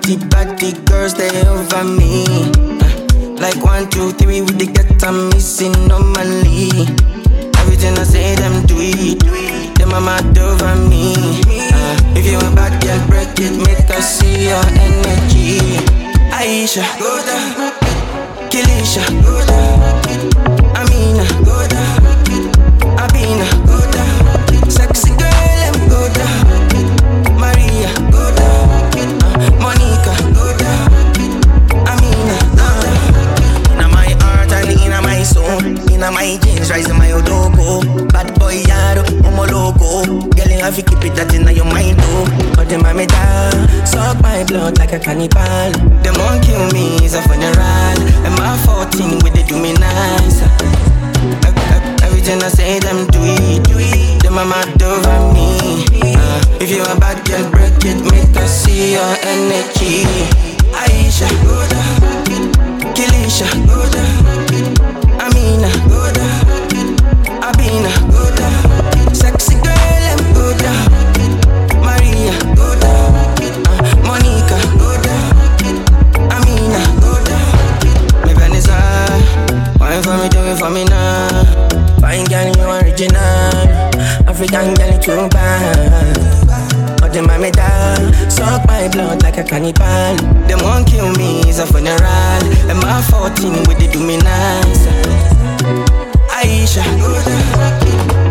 Batty girls, they over me. Like 1, 2, 3, with the get I'm missing normally. Everything I say, them do it. Them are mad over me. If you a bad girl, break it, make us see your energy. Aisha, go down. Kilisha, go down. Amina, go down. Abina, go down. Sexy girl, them go down. Maria, go down. Monica, go down. Amina, go down. Inna my heart and inna my soul, inna my jeans, rising my logo. Bad boy yaro, momo logo. Girl, you have to keep it that inna your mind too. But them me down, suck my blood like a cannibal. Them won't kill me, it's a funeral. And my 14 with they do me nice. Everything I say, them do it. Them are mad over me. If you a bad girl, break it, make us see your energy. Aisha, go down. Kilisha, go down. Amina, go down. Abina, go down. Sexy girl, them go down. Maria, go down. Monica, go down. Amina, go down. Me Vanessa, wine for me, do it for me now. Fine girl, you original. African girl, you too bad. But them me down, suck my blood like a cannibal. Them won't kill me, it's a funeral. And my 14 with they do me nice. Aisha, go down.